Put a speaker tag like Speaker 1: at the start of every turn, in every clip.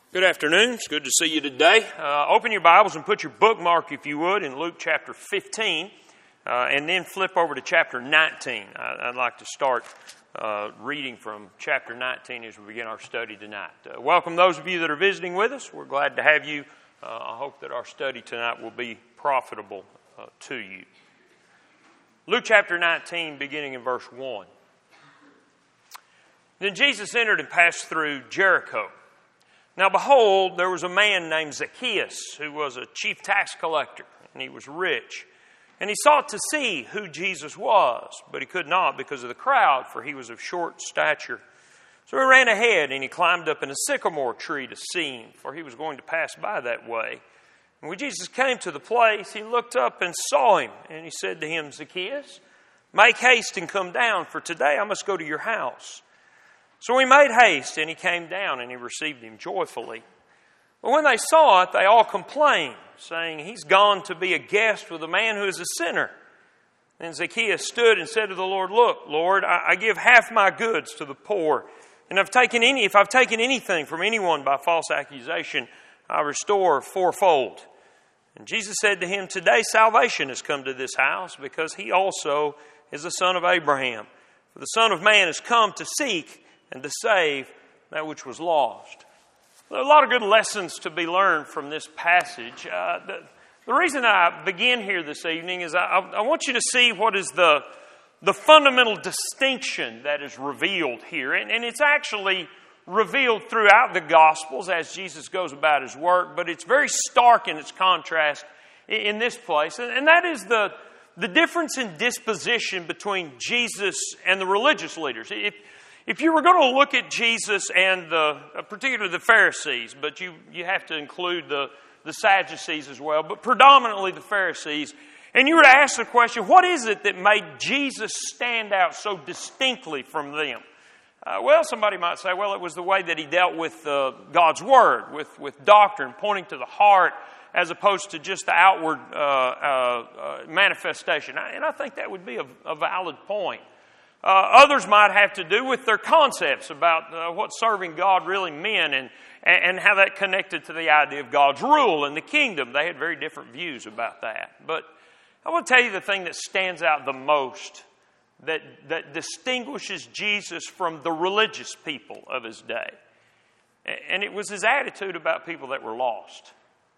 Speaker 1: Good afternoon. It's good to see you today. Open your Bibles and put your bookmark, if you would, in Luke chapter 15, and then flip over to chapter 19. I'd like to start reading from chapter 19 as we begin our study tonight. Welcome those of you that are visiting with us. We're glad to have you. I hope that our study tonight will be profitable to you. Luke chapter 19, beginning in verse 1. Then Jesus entered and passed through Jericho. Now behold, there was a man named Zacchaeus, who was a chief tax collector, and he was rich. And he sought to see who Jesus was, but he could not because of the crowd, for he was of short stature. So he ran ahead, and he climbed up in a sycamore tree to see him, for he was going to pass by that way. And when Jesus came to the place, he looked up and saw him, and he said to him, Zacchaeus, make haste and come down, for today I must go to your house. So he made haste, and he came down, and he received him joyfully. But when they saw it, they all complained, saying, he's gone to be a guest with a man who is a sinner. Then Zacchaeus stood and said to the Lord, look, Lord, I give half my goods to the poor, and if I've taken anything from anyone by false accusation, I restore fourfold. And Jesus said to him, today salvation has come to this house, because he also is the son of Abraham. For the Son of Man has come to seek and to save that which was lost. There are a lot of good lessons to be learned from this passage. The reason I begin here this evening is I want you to see what is the fundamental distinction that is revealed here. And it's actually revealed throughout the Gospels as Jesus goes about his work, but it's very stark in its contrast in this place. And that is the difference in disposition between Jesus and the religious leaders. If you were going to look at Jesus and particularly the Pharisees, but you have to include the Sadducees as well, but predominantly the Pharisees, and you were to ask the question, what is it that made Jesus stand out so distinctly from them? Well, somebody might say, well, it was the way that he dealt with God's Word, with doctrine, pointing to the heart, as opposed to just the outward manifestation. And I think that would be a valid point. Others might have to do with their concepts about what serving God really meant and how that connected to the idea of God's rule and the kingdom. They had very different views about that. But I want to tell you the thing that stands out the most, that distinguishes Jesus from the religious people of his day. And it was his attitude about people that were lost.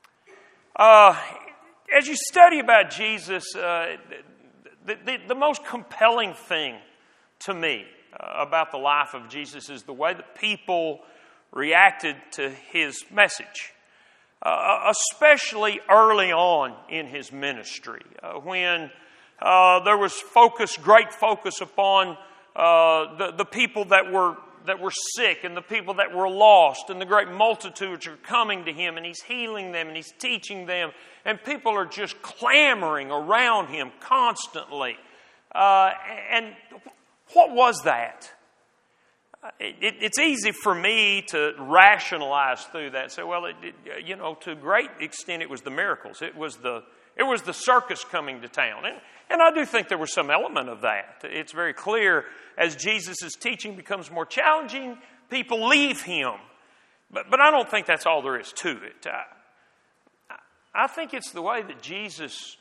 Speaker 1: As you study about Jesus, the most compelling thing to me about the life of Jesus is the way that people reacted to his message, especially early on in his ministry, when there was great focus upon the people that were sick and the people that were lost, and the great multitudes are coming to him, and he's healing them and he's teaching them, and people are just clamoring around him constantly. And what was that? It's easy for me to rationalize through that and say, well, to a great extent it was the miracles. It was the circus coming to town. And I do think there was some element of that. It's very clear as Jesus' teaching becomes more challenging, people leave him. But I don't think that's all there is to it. I think it's the way that Jesus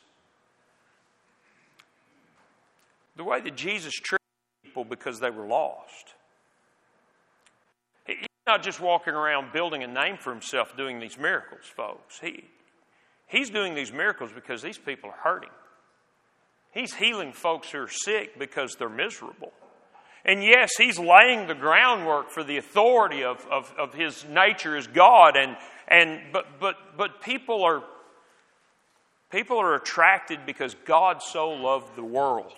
Speaker 1: treated people because they were lost. He's not just walking around building a name for himself doing these miracles, folks. He's doing these miracles because these people are hurting. He's healing folks who are sick because they're miserable. And yes, he's laying the groundwork for the authority of his nature as God. But people are attracted because God so loved the world.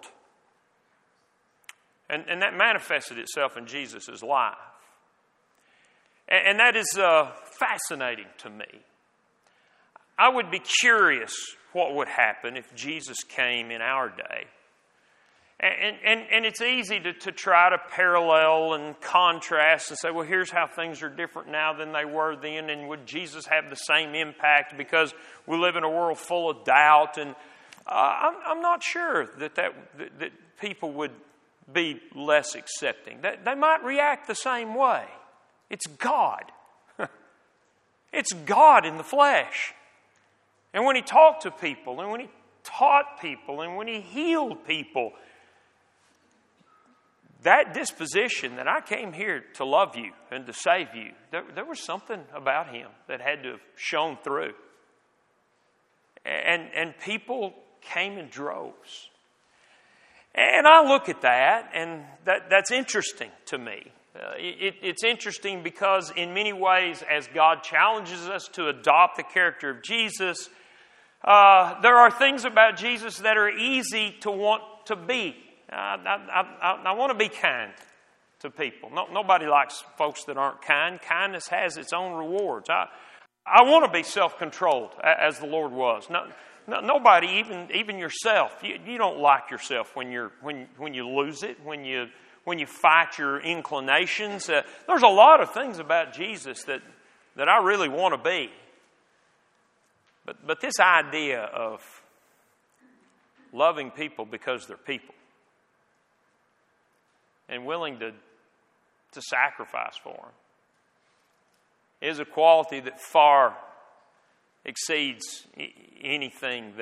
Speaker 1: And that manifested itself in Jesus' life. And that is fascinating to me. I would be curious what would happen if Jesus came in our day. And it's easy to try to parallel and contrast and say, well, here's how things are different now than they were then. And would Jesus have the same impact because we live in a world full of doubt? And I'm not sure that people would be less accepting. They might react the same way. It's God. It's God in the flesh. And when He talked to people, and when He taught people, and when He healed people, that disposition that I came here to love you and to save you, there was something about Him that had to have shone through. And people came in droves. And I look at that, and that's interesting to me. It's interesting because in many ways, as God challenges us to adopt the character of Jesus, there are things about Jesus that are easy to want to be. I want to be kind to people. Nobody likes folks that aren't kind. Kindness has its own rewards. I want to be self-controlled, as the Lord was. Nobody, even yourself, you don't like yourself when you lose it, when you fight your inclinations. There's a lot of things about Jesus that I really want to be. But this idea of loving people because they're people and willing to sacrifice for them is a quality that far exceeds anything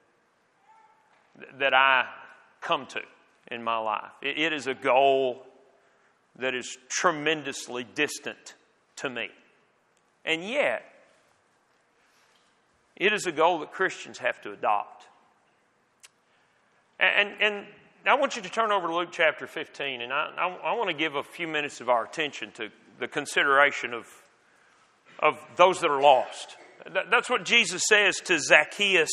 Speaker 1: that I come to in my life. It is a goal that is tremendously distant to me. And yet, it is a goal that Christians have to adopt. And I want you to turn over to Luke chapter 15, and I want to give a few minutes of our attention to the consideration of those that are lost. That's what Jesus says to Zacchaeus,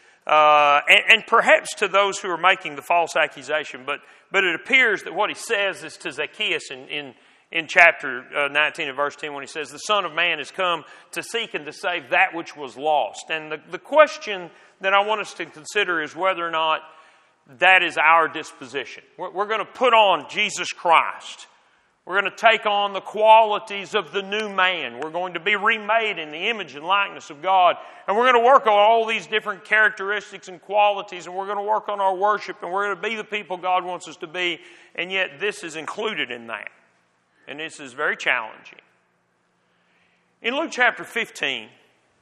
Speaker 1: and perhaps to those who are making the false accusation. But it appears that what he says is to Zacchaeus in chapter 19 and verse 10, when he says, "The Son of Man has come to seek and to save that which was lost." And the question that I want us to consider is whether or not that is our disposition. We're going to put on Jesus Christ. We're going to take on the qualities of the new man. We're going to be remade in the image and likeness of God. And we're going to work on all these different characteristics and qualities. And we're going to work on our worship. And we're going to be the people God wants us to be. And yet this is included in that. And this is very challenging. In Luke chapter 15,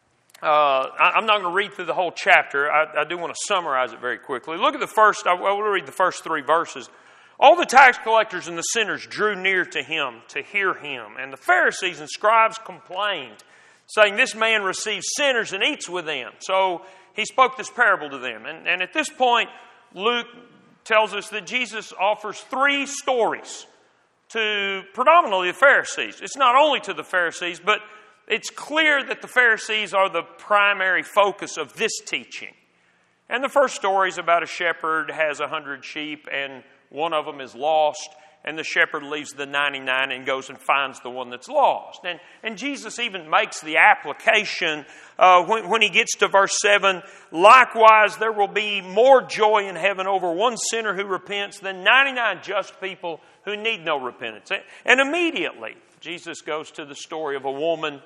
Speaker 1: I'm not going to read through the whole chapter. I do want to summarize it very quickly. Look at the first, I will read the first 3 verses. All the tax collectors and the sinners drew near to him to hear him. And the Pharisees and scribes complained, saying, "This man receives sinners and eats with them." So he spoke this parable to them. And at this point, Luke tells us that Jesus offers 3 stories to predominantly the Pharisees. It's not only to the Pharisees, but it's clear that the Pharisees are the primary focus of this teaching. And the first story is about a shepherd has 100 sheep, and one of them is lost, and the shepherd leaves the 99 and goes and finds the one that's lost. And Jesus even makes the application when he gets to verse 7, "Likewise, there will be more joy in heaven over one sinner who repents than 99 just people who need no repentance." And immediately, Jesus goes to the story of a woman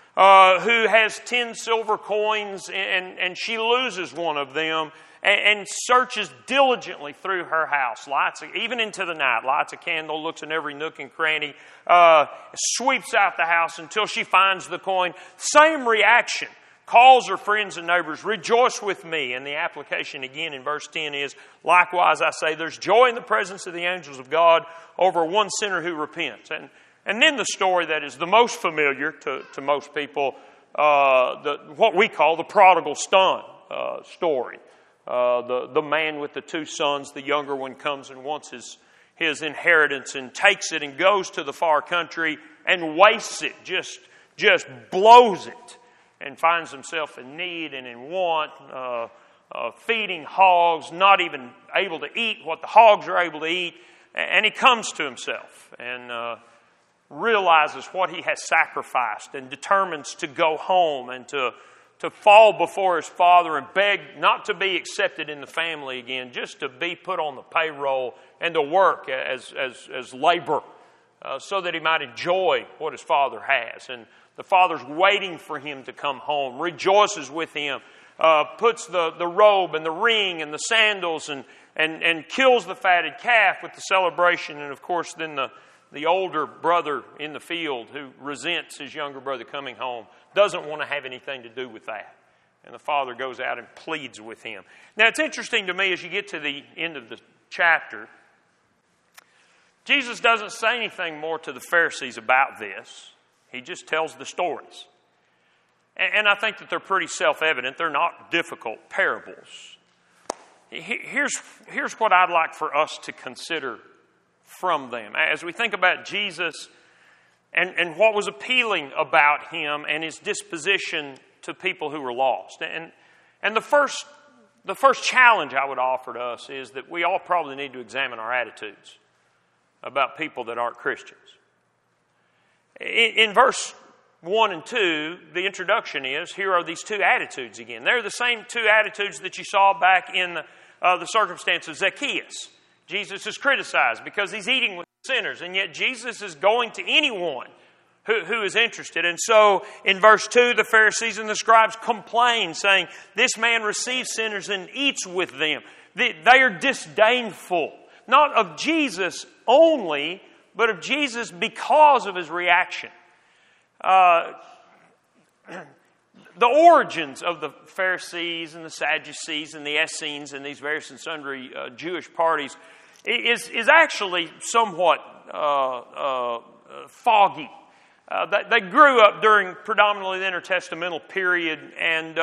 Speaker 1: who has 10 silver coins, and she loses one of them, and searches diligently through her house, even into the night, lights a candle, looks in every nook and cranny, sweeps out the house until she finds the coin. Same reaction. Calls her friends and neighbors, "Rejoice with me." And the application again in verse 10 is, "Likewise, I say, there's joy in the presence of the angels of God over one sinner who repents." And then the story that is the most familiar to most people, what we call the prodigal son story. The man with the 2 sons, the younger one comes and wants his inheritance and takes it and goes to the far country and wastes it, just blows it, and finds himself in need and in want, feeding hogs, not even able to eat what the hogs are able to eat. And he comes to himself and realizes what he has sacrificed and determines to go home and to fall before his father and beg not to be accepted in the family again, just to be put on the payroll and to work as labor so that he might enjoy what his father has. And the father's waiting for him to come home, rejoices with him, puts the robe and the ring and the sandals and kills the fatted calf with the celebration. And of course then the older brother in the field who resents his younger brother coming home, doesn't want to have anything to do with that. And the father goes out and pleads with him. Now, it's interesting to me as you get to the end of the chapter, Jesus doesn't say anything more to the Pharisees about this. He just tells the stories. And I think that they're pretty self-evident. They're not difficult parables. Here's what I'd like for us to consider from them. As we think about Jesus and what was appealing about him and his disposition to people who were lost. And the first challenge I would offer to us is that we all probably need to examine our attitudes about people that aren't Christians. In verse 1 and 2, the introduction is, here are these two attitudes again. They're the same two attitudes that you saw back in the circumstance of Zacchaeus. Jesus is criticized because he's eating with sinners, and yet Jesus is going to anyone who is interested. And so in verse 2, the Pharisees and the scribes complain, saying, this man receives sinners and eats with them. They are disdainful, not of Jesus only, but of Jesus because of his reaction. The origins of the Pharisees and the Sadducees and the Essenes and these various and sundry Jewish parties is actually somewhat foggy. They grew up during predominantly the intertestamental period, and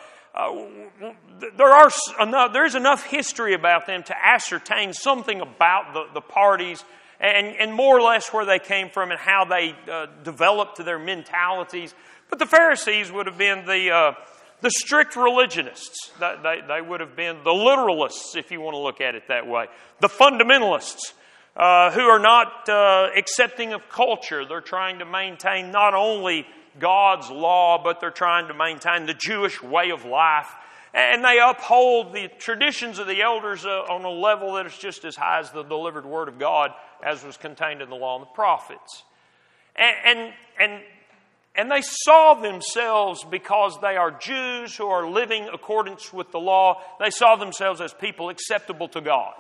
Speaker 1: there's enough history about them to ascertain something about the parties and more or less where they came from and how they developed their mentalities. But the Pharisees would have been the strict religionists. They would have been the literalists, if you want to look at it that way. The fundamentalists who are not accepting of culture. They're trying to maintain not only God's law, but they're trying to maintain the Jewish way of life. And they uphold the traditions of the elders on a level that is just as high as the delivered Word of God as was contained in the law and the prophets. And they saw themselves, because they are Jews who are living in accordance with the law, they saw themselves as people acceptable to God.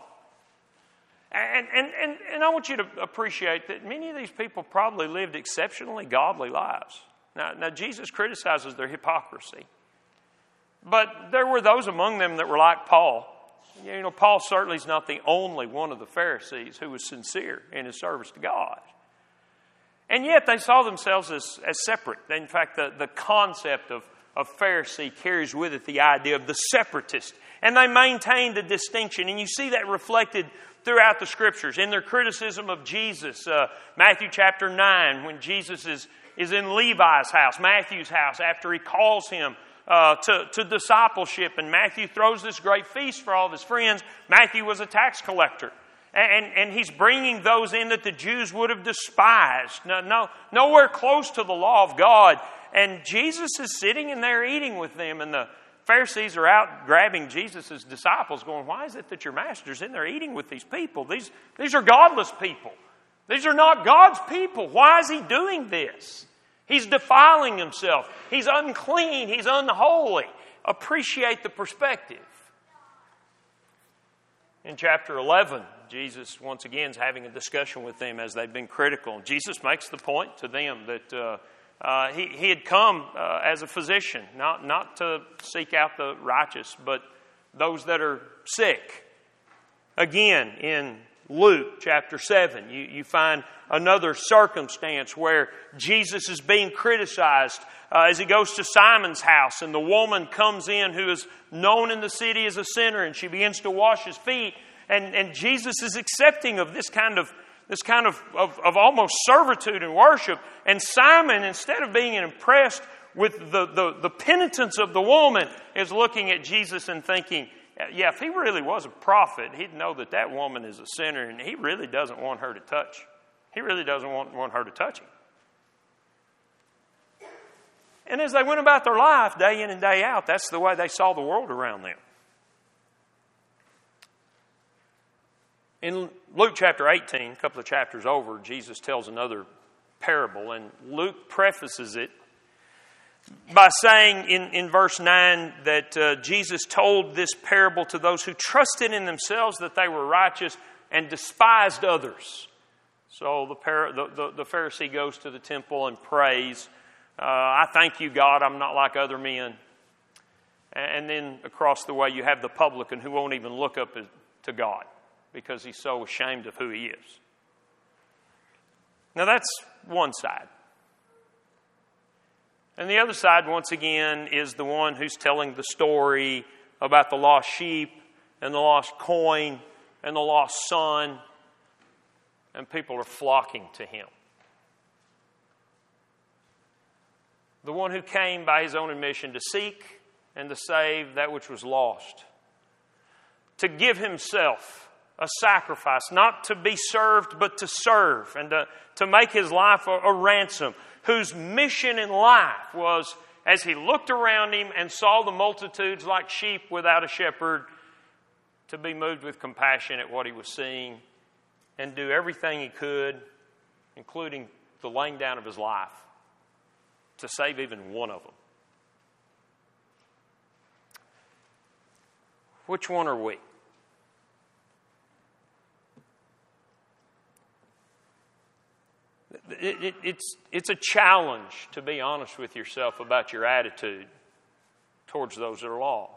Speaker 1: And I want you to appreciate that many of these people probably lived exceptionally godly lives. Now Jesus criticizes their hypocrisy. But there were those among them that were like Paul. You know, Paul certainly is not the only one of the Pharisees who was sincere in his service to God. And yet they saw themselves as separate. In fact, the concept of Pharisee carries with it the idea of the separatist. And they maintained a distinction. And you see that reflected throughout the Scriptures. In their criticism of Jesus, Matthew chapter 9, when Jesus is in Levi's house, Matthew's house, after he calls him to discipleship, and Matthew throws this great feast for all of his friends. Matthew was a tax collector, and he's bringing those in that the Jews would have despised. Nowhere close to the law of God, and Jesus is sitting in there eating with them, and the Pharisees are out grabbing Jesus' disciples, going, why is it that your master's in there eating with these people? These are godless people. These are not God's people. Why is he doing this? He's defiling himself. He's unclean. He's unholy. Appreciate the perspective. In chapter 11, Jesus once again is having a discussion with them as they've been critical. Jesus makes the point to them that he had come as a physician, not to seek out the righteous, but those that are sick. Again, in Luke chapter 7, you find another circumstance where Jesus is being criticized as he goes to Simon's house, and the woman comes in who is known in the city as a sinner, and she begins to wash his feet, and Jesus is accepting of this kind of almost servitude and worship. And Simon, instead of being impressed with the penitence of the woman, is looking at Jesus and thinking, yeah, if he really was a prophet, he'd know that woman is a sinner, and he really doesn't want her to touch. He really doesn't want her to touch him. And as they went about their life, day in and day out, that's the way they saw the world around them. In Luke chapter 18, a couple of chapters over, Jesus tells another parable, and Luke prefaces it by saying in verse 9 that Jesus told this parable to those who trusted in themselves that they were righteous and despised others. So the Pharisee goes to the temple and prays, I thank you, God, I'm not like other men. And then across the way you have the publican who won't even look up to God because he's so ashamed of who he is. Now that's one side. And the other side, once again, is the one who's telling the story about the lost sheep and the lost coin and the lost son, and people are flocking to him. The one who came by his own admission to seek and to save that which was lost. To give himself a sacrifice, not to be served, but to serve, and to make his life a ransom, whose mission in life was, as he looked around him and saw the multitudes like sheep without a shepherd, to be moved with compassion at what he was seeing and do everything he could, including the laying down of his life, to save even one of them. Which one are we? It's a challenge to be honest with yourself about your attitude towards those that are lost.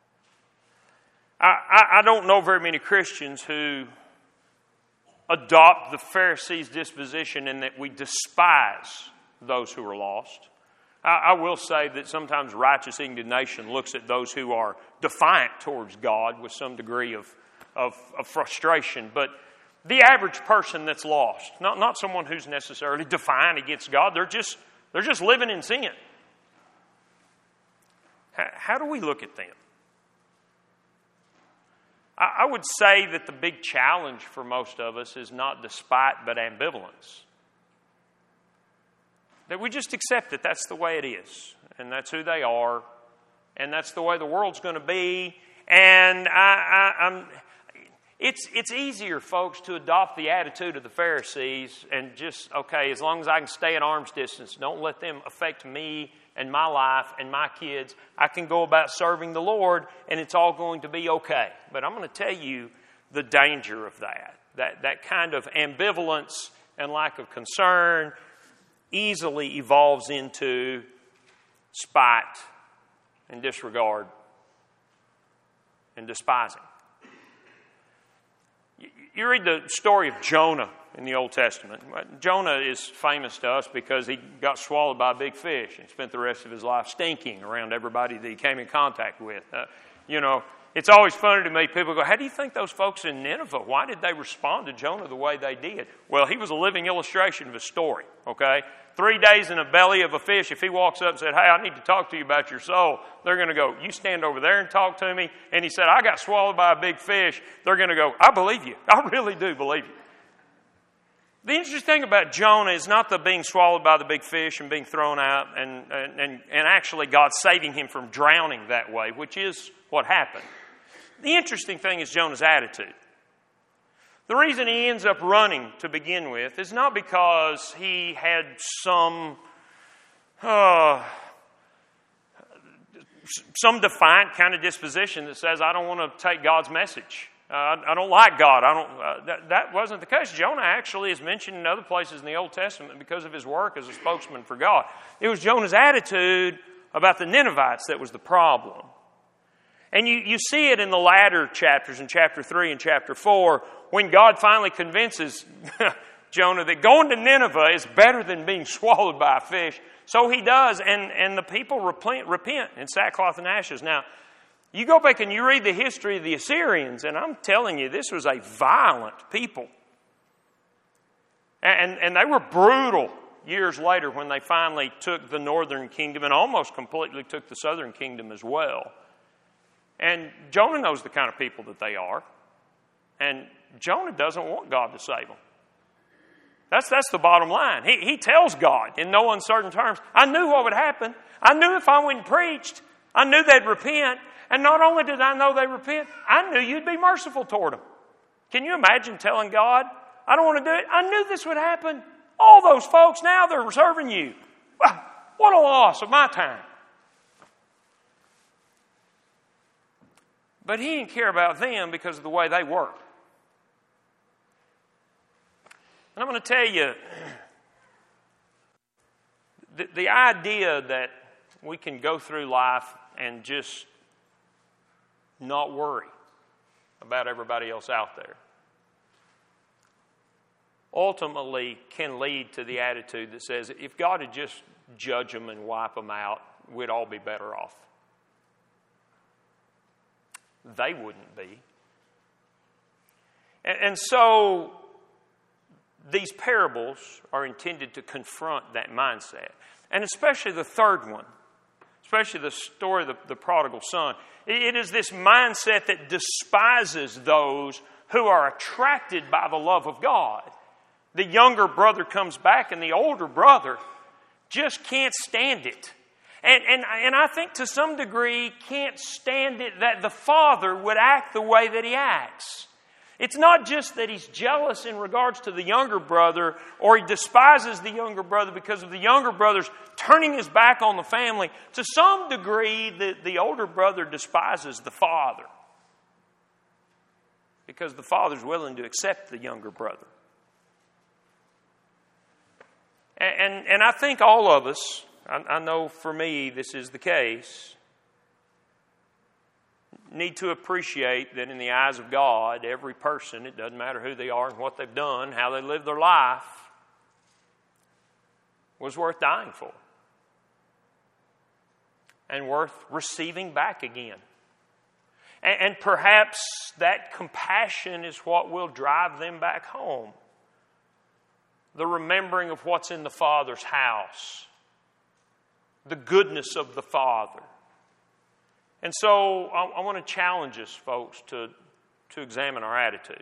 Speaker 1: I don't know very many Christians who adopt the Pharisees' disposition in that we despise those who are lost. I will say that sometimes righteous indignation looks at those who are defiant towards God with some degree of frustration. But the average person that's lost, not someone who's necessarily defiant against God, they're just living in sin. How do we look at them? I would say that the big challenge for most of us is not despite, but ambivalence. That we just accept that that's the way it is, and that's who they are, and that's the way the world's going to be. And it's easier, folks, to adopt the attitude of the Pharisees and just, okay, as long as I can stay at arm's distance, don't let them affect me and my life and my kids. I can go about serving the Lord, and it's all going to be okay. But I'm going to tell you the danger of that kind of ambivalence and lack of concern easily evolves into spite and disregard and despising. You read the story of Jonah in the Old Testament. Jonah is famous to us because he got swallowed by a big fish and spent the rest of his life stinking around everybody that he came in contact with. It's always funny to me. People go, how do you think those folks in Nineveh, why did they respond to Jonah the way they did? Well, he was a living illustration of a story, okay? 3 days in the belly of a fish, if he walks up and said, hey, I need to talk to you about your soul, they're going to go, you stand over there and talk to me. And he said, I got swallowed by a big fish. They're going to go, I believe you. I really do believe you. The interesting thing about Jonah is not the being swallowed by the big fish and being thrown out and actually God saving him from drowning that way, which is what happened. The interesting thing is Jonah's attitude. The reason he ends up running to begin with is not because he had some defiant kind of disposition that says, I don't want to take God's message. I don't like God. That wasn't the case. Jonah actually is mentioned in other places in the Old Testament because of his work as a spokesman for God. It was Jonah's attitude about the Ninevites that was the problem. And you see it in the latter chapters, in chapter 3 and chapter 4, when God finally convinces Jonah that going to Nineveh is better than being swallowed by a fish. So he does, and the people repent in sackcloth and ashes. Now, you go back and you read the history of the Assyrians, and I'm telling you, this was a violent people. And they were brutal years later when they finally took the northern kingdom and almost completely took the southern kingdom as well. And Jonah knows the kind of people that they are. And Jonah doesn't want God to save them. That's the bottom line. He tells God in no uncertain terms, I knew what would happen. I knew if I went and preached, I knew they'd repent. And not only did I know they repent, I knew you'd be merciful toward them. Can you imagine telling God, I don't want to do it? I knew this would happen. All those folks now, they're serving you. What a loss of my time. But he didn't care about them because of the way they were. And I'm going to tell you, the idea that we can go through life and just not worry about everybody else out there ultimately can lead to the attitude that says, if God had just judged them and wiped them out, we'd all be better off. They wouldn't be. And so these parables are intended to confront that mindset. And especially the third one, especially the story of the prodigal son. It is this mindset that despises those who are attracted by the love of God. The younger brother comes back and the older brother just can't stand it. And I think to some degree can't stand it that the father would act the way that he acts. It's not just that he's jealous in regards to the younger brother or he despises the younger brother because of the younger brother's turning his back on the family. To some degree, the older brother despises the father because the father's willing to accept the younger brother. And I think all of us, I know for me this is the case, need to appreciate that in the eyes of God, every person, it doesn't matter who they are and what they've done, how they live their life, was worth dying for and worth receiving back again. And perhaps that compassion is what will drive them back home. The remembering of what's in the Father's house, the goodness of the Father. And so I want to challenge us, folks, to examine our attitude.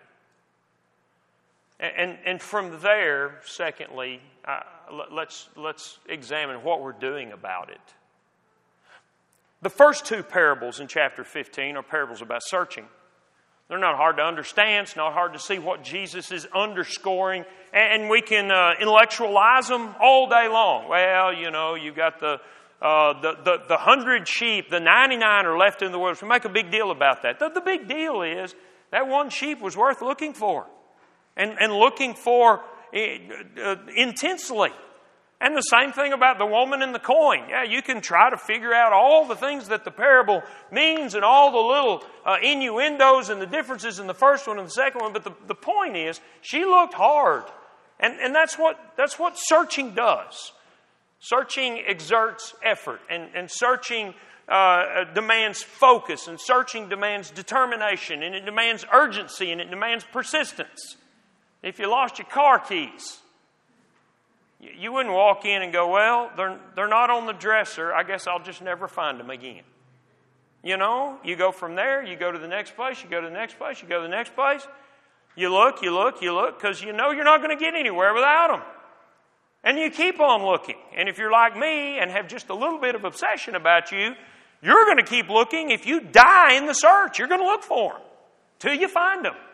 Speaker 1: And from there, secondly, let's examine what we're doing about it. The first two parables in chapter 15 are parables about searching. They're not hard to understand. It's not hard to see what Jesus is underscoring. And we can intellectualize them all day long. Well, you know, you've got the 100 sheep, the 99 are left in the wilderness. We make a big deal about that. The big deal is that one sheep was worth looking for. And looking for intensely. And the same thing about the woman and the coin. Yeah, you can try to figure out all the things that the parable means and all the little innuendos and the differences in the first one and the second one. But the point is, she looked hard. And that's what searching does. Searching exerts effort. And searching demands focus. And searching demands determination. And it demands urgency. And it demands persistence. If you lost your car keys, you wouldn't walk in and go, well, they're not on the dresser. I guess I'll just never find them again. You know, you go from there, you go to the next place, you go to the next place, you go to the next place. You look, because you know you're not going to get anywhere without them. And you keep on looking. And if you're like me and have just a little bit of obsession about you, you're going to keep looking. If you die in the search, you're going to look for them till you find them.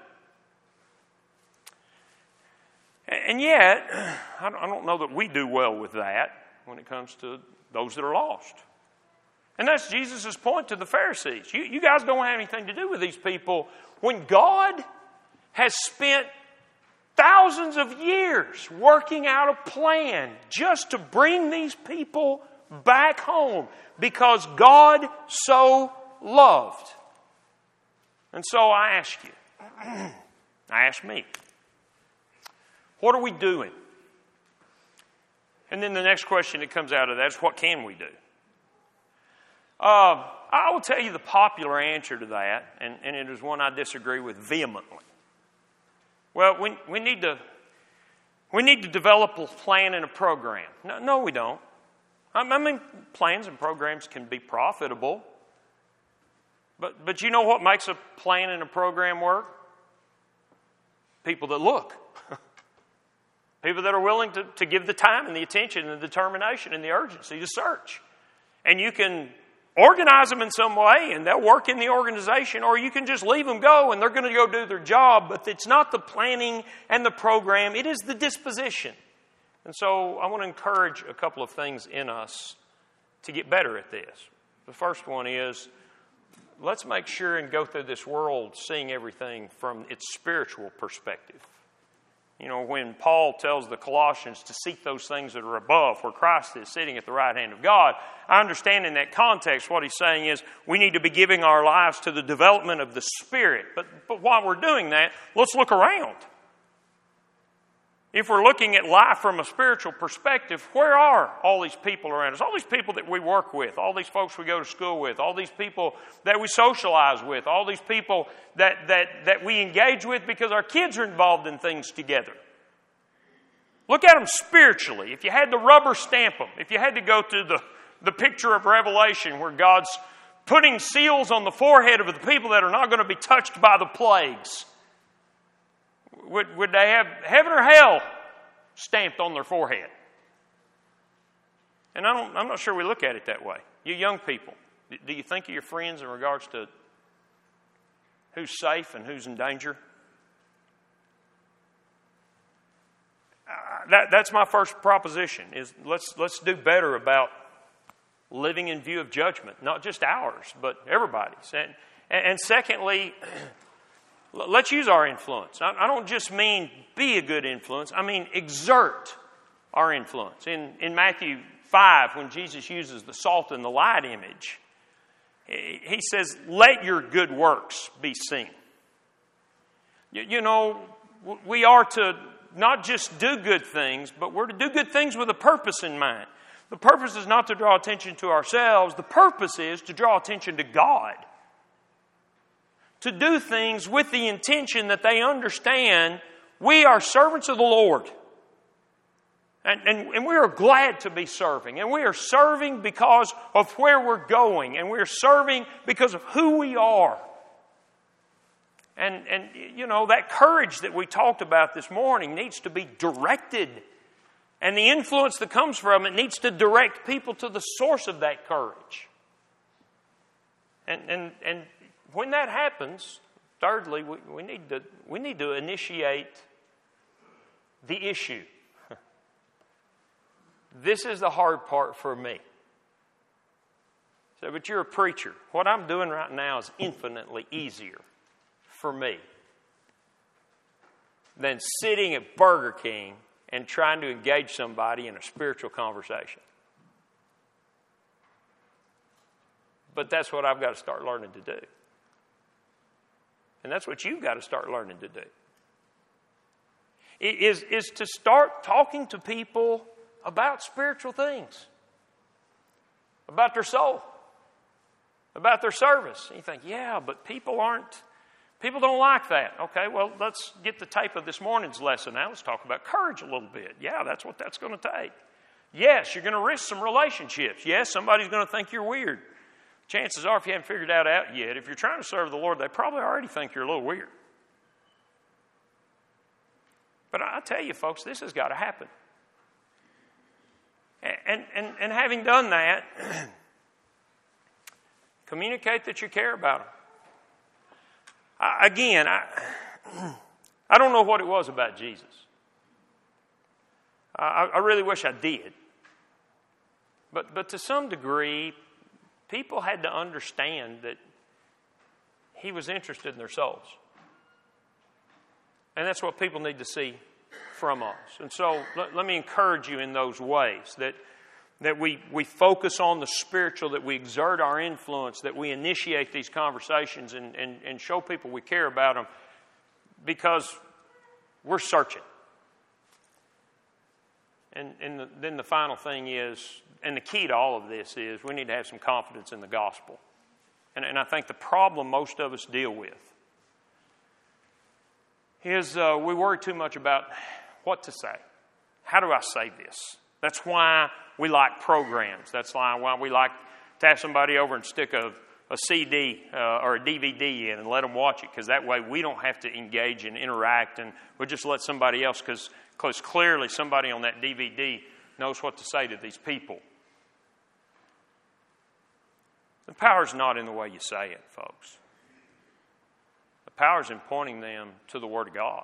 Speaker 1: And yet, I don't know that we do well with that when it comes to those that are lost. And that's Jesus' point to the Pharisees. You guys don't have anything to do with these people when God has spent thousands of years working out a plan just to bring these people back home because God so loved. And so I ask you, I ask me, what are we doing? And then the next question that comes out of that is, what can we do? I will tell you the popular answer to that, and it is one I disagree with vehemently. Well, we need to develop a plan and a program. No, we don't. I mean, plans and programs can be profitable. But you know what makes a plan and a program work? People that look. People that are willing to give the time and the attention and the determination and the urgency to search. And you can organize them in some way and they'll work in the organization, or you can just leave them go and they're going to go do their job. But it's not the planning and the program, it is the disposition. And so I want to encourage a couple of things in us to get better at this. The first one is, let's make sure and go through this world seeing everything from its spiritual perspective. You know, when Paul tells the Colossians to seek those things that are above, where Christ is sitting at the right hand of God, I understand in that context what he's saying is we need to be giving our lives to the development of the Spirit. But while we're doing that, let's look around. If we're looking at life from a spiritual perspective, where are all these people around us? All these people that we work with, all these folks we go to school with, all these people that we socialize with, all these people that we engage with because our kids are involved in things together. Look at them spiritually. If you had to rubber stamp them, if you had to go to the picture of Revelation where God's putting seals on the forehead of the people that are not going to be touched by the plagues, would they have heaven or hell stamped on their forehead? And I'm not sure we look at it that way. You young people, do you think of your friends in regards to who's safe and who's in danger? That's my first proposition, is let's do better about living in view of judgment, not just ours, but everybody's. And secondly, let's use our influence. I don't just mean be a good influence. I mean exert our influence. In Matthew 5, when Jesus uses the salt and the light image, he says, let your good works be seen. You know, we are to not just do good things, but we're to do good things with a purpose in mind. The purpose is not to draw attention to ourselves. The purpose is to draw attention to God. To do things with the intention that they understand we are servants of the Lord. And we are glad to be serving. And we are serving because of where we're going. And we are serving because of who we are. And you know, that courage that we talked about this morning needs to be directed. And the influence that comes from it needs to direct people to the source of that courage. And when that happens, thirdly, we need to initiate the issue. This is the hard part for me. So, but you're a preacher. What I'm doing right now is infinitely easier for me than sitting at Burger King and trying to engage somebody in a spiritual conversation. But that's what I've got to start learning to do. And that's what you've got to start learning to do. Is to start talking to people about spiritual things. About their soul. About their service. And you think, yeah, but people don't like that. Okay, well, let's get the tape of this morning's lesson now. Let's talk about courage a little bit. Yeah, that's what that's going to take. Yes, you're going to risk some relationships. Yes, somebody's going to think you're weird. Chances are, if you haven't figured that out yet, if you're trying to serve the Lord, they probably already think you're a little weird. But I tell you, folks, this has got to happen. And having done that, communicate that you care about them. I don't know what it was about Jesus. I really wish I did. But to some degree, people had to understand that he was interested in their souls. And that's what people need to see from us. And so let me encourage you in those ways, that we focus on the spiritual, that we exert our influence, that we initiate these conversations and show people we care about them, because we're searching. And then the final thing is, and the key to all of this is, we need to have some confidence in the gospel. And I think the problem most of us deal with is we worry too much about what to say. How do I say this? That's why we like programs. That's why we like to have somebody over and stick a CD or a DVD in and let them watch it, because that way we don't have to engage and interact, and we'll just let somebody else, because clearly somebody on that DVD knows what to say to these people. The power's not in the way you say it, folks. The power's in pointing them to the Word of God.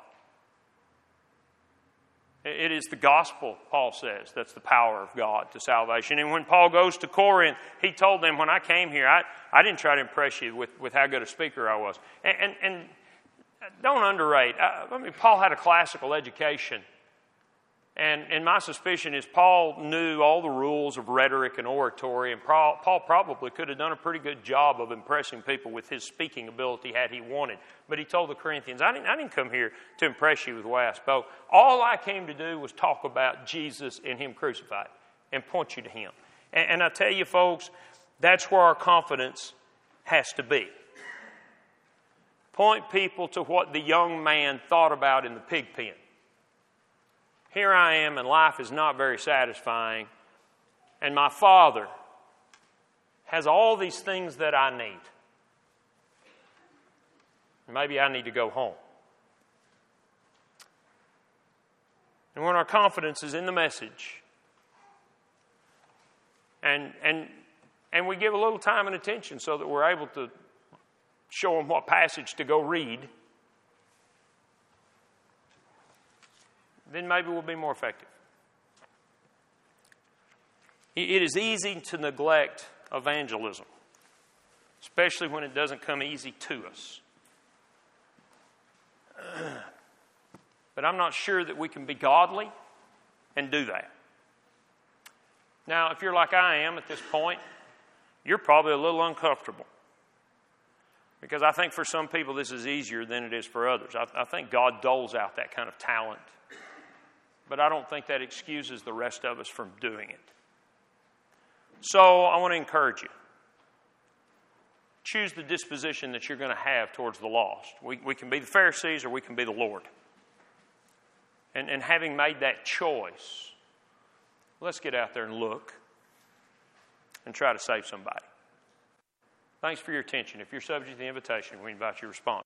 Speaker 1: It is the gospel, Paul says, that's the power of God to salvation. And when Paul goes to Corinth, he told them, when I came here, I didn't try to impress you with how good a speaker I was. And don't underrate. Paul had a classical education. And my suspicion is Paul knew all the rules of rhetoric and oratory, and Paul probably could have done a pretty good job of impressing people with his speaking ability had he wanted. But he told the Corinthians, I didn't come here to impress you with the way I spoke. All I came to do was talk about Jesus and Him crucified and point you to Him. And I tell you, folks, that's where our confidence has to be. Point people to what the young man thought about in the pig pen. Here I am, and life is not very satisfying, and my Father has all these things that I need. Maybe I need to go home. And when our confidence is in the message, and we give a little time and attention so that we're able to show them what passage to go read, then maybe we'll be more effective. It is easy to neglect evangelism, especially when it doesn't come easy to us. But I'm not sure that we can be godly and do that. Now, if you're like I am at this point, you're probably a little uncomfortable. Because I think for some people this is easier than it is for others. I think God doles out that kind of talent. But I don't think that excuses the rest of us from doing it. So I want to encourage you. Choose the disposition that you're going to have towards the lost. We can be the Pharisees or we can be the Lord. And having made that choice, let's get out there and look and try to save somebody. Thanks for your attention. If you're subject to the invitation, we invite you to respond.